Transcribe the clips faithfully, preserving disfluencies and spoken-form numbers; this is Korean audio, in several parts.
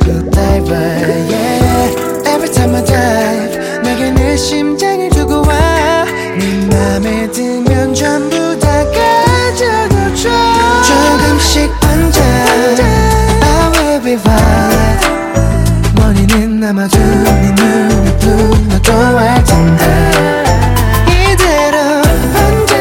good diver yeah. Every time I dive 내게 내 심장을 두고 와 네 맘에 들면 전부 다 가져도 줘 조금씩 앉아 I will be violent 머리는 남아도 네 눈이 blue 너도 알 텐데 이대로 언제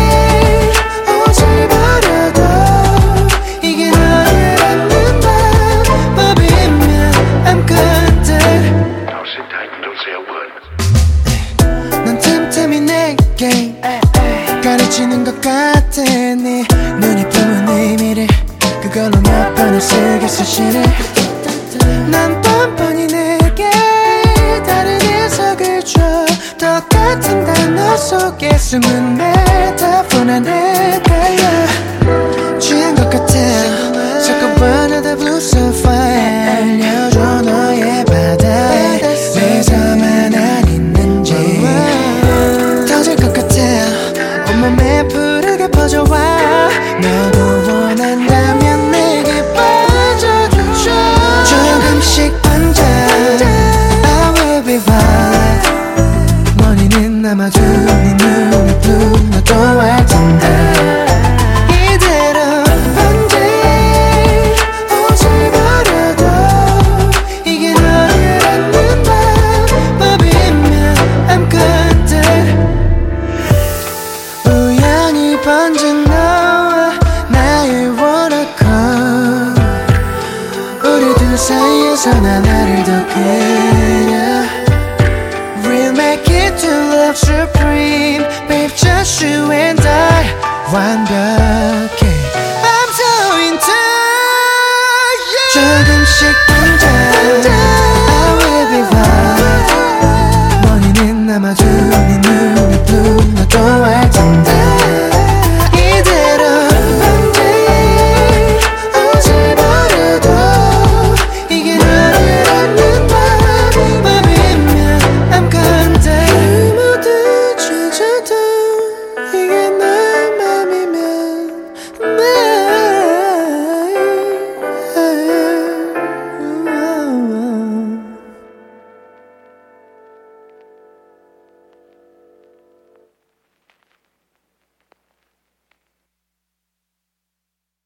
옷을 버려도 이게 너를 안는 방법이면 I'm good Don't sit tight and don't say a word. 난 틈틈이 내게 가르치는 것 같아 네 눈이 부은 의미를 그걸로 몇 번을 쓰겠어 시를 난 뻔뻔히 내게 다른 해석을 줘 똑같은 단어 속에 숨은 메타포는 헷갈려 취한 것 같아 자꾸만 하다 blue sapphire 알려줘 너의 바다에 내서만 안 있는지 터질 것 같아 온몸에 푸르게 퍼져와 너도 원한다면 내게 빠져줘 조금씩 앉아 I will be violent 머리는 남아도 네 눈이 blue 너도 알 텐데 이대로 언제 옷을 버려도 이게 너를 안는 방법이면 I'm good 우연히 번진 너와 나의 원어권 우리 둘 사이에서 난 나를 더 그려 We'll make it to love supreme Babe just you and I 완벽해